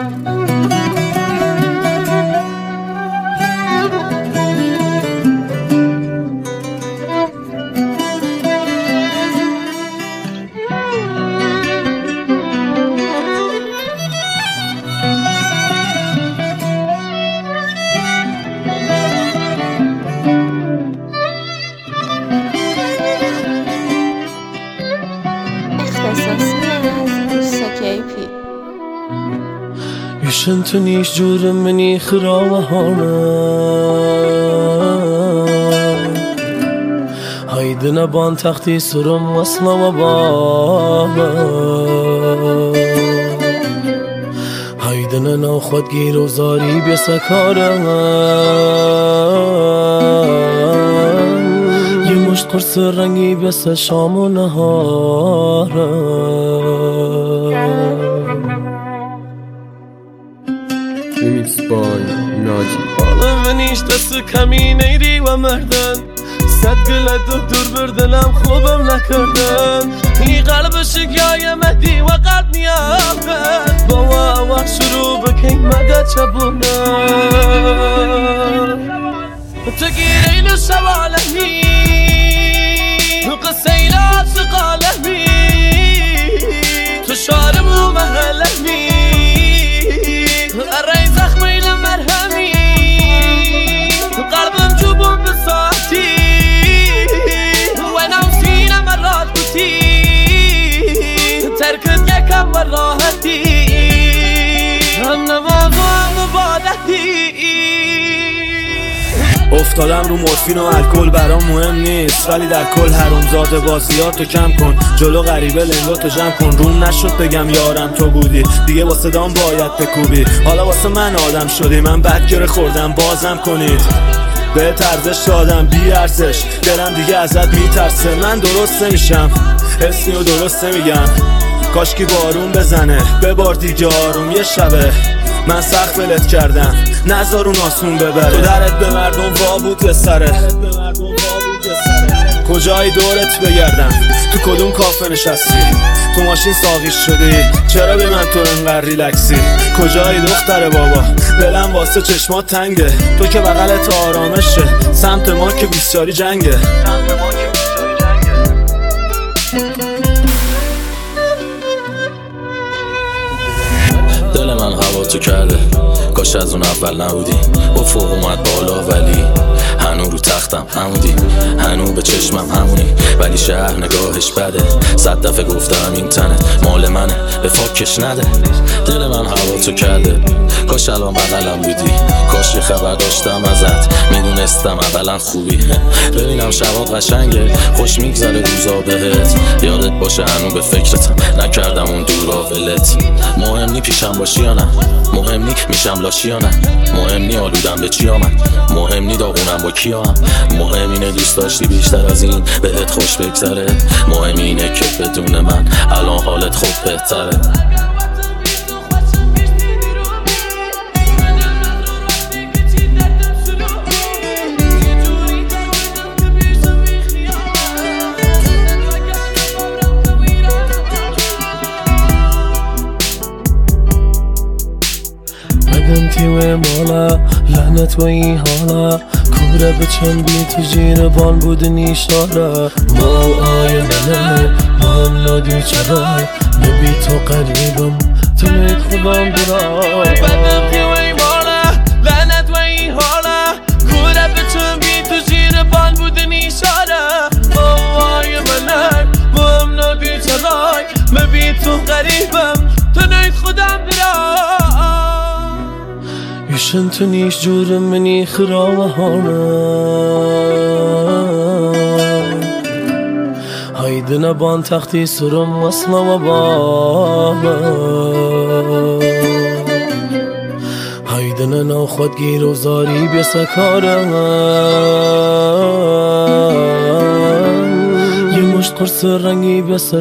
Yüşüntü niş cürümini xıravahana Haydına ban taxti surum vaslava baba Haydına naxwad gir و zari besakara Ye muşt qurs rengi bes şam و nahara Remix by Naci. من هیچ دست کمی نیری و مردن صد گلت و دور بردنم خوبم نکردن این قلب شگای مهدی و قلب نیابن با وقت شروع بکن مدد چبونن تو گیرین شوالهی قصه ایلات شقالهی تو شارم و محلهی الرأي زخمي لمرهمي قلبم جبون بساعتي وانا وسينا مرات بتي تركت يكم وراهتي انا موضوع مبادتي افتادم رو مورفین و الکل برام مهم نیست ولی در کل حرومزاده بازیاتو کم کن جلو غریبه لنگاتو جمع کن روم نشد بگم یارم تو بودی دیگه واسه دام باید بکوبی حالا واسه من آدم شدی من بد گره خوردم بازم کنید به ارزش دادم بی ارزش دلم دیگه ازت میترسه من درست نمیشم اسمی و درست نمیگم کاشکی بارون بزنه ببار دیگه آروم یه شبه من سخت ولت کردم نذار اون آسون ببره تو درت به مردم وا بود به سره کجایی دورت بگردم تو کدوم کافه نشستی تو ماشین ساقیش شدی چرا به من تو انقدر ریلکسی کجایی دختر بابا دلم واسه چشمات تنگه تو که بغلت آرامشه سمت ما که بیسیاری جنگه دل من هوا تو کرده کاش از اون اول نبودی افق اومد بالا ولی هنو رو تختم همونی هنو به چشمم همونی ولی شهر نگاهش بده 100 دفعه گفتم این تنت مال منه به فاکش نده دل من هوا تو کرده کاش الان بغلم بودی کاش یه خبر داشتم ازت میدونستم اولا خوبی ببینم شبات قشنگه خوش میگذره روزا بهت یادت باشه هنو به فکرتم نکردم اون دورا ولت مهم نی پیشم باشی یا نه مهم نی میشم لاشی یا نه مهم نی آلودم به چی آمد مهم نی داغونم با کی هم مهم اینه دوست داشتی بیشتر از این بهت خوش بگذره مهم اینه که بدون من الان حالت خوب بهتره انتی و مالا لعنت و این حالا کوره بچم بی تو جیر بان بود نیشارا ما آی منه ما هم نادی چرای نبی تو قریبم تو نید خودم برای انتی و این مالا لعنت و این حالا کوره بچم بی تو جیر بان بود نیشارا ما آی منه ما هم نادی چرای نبی تو قریبم تو نید خودم برای Yüşüntü niş cürümini xıravahana Haydına ban taxti surum vaslava baba Haydına naxwad gir و zari besakara Ye muşt qurs rengi bes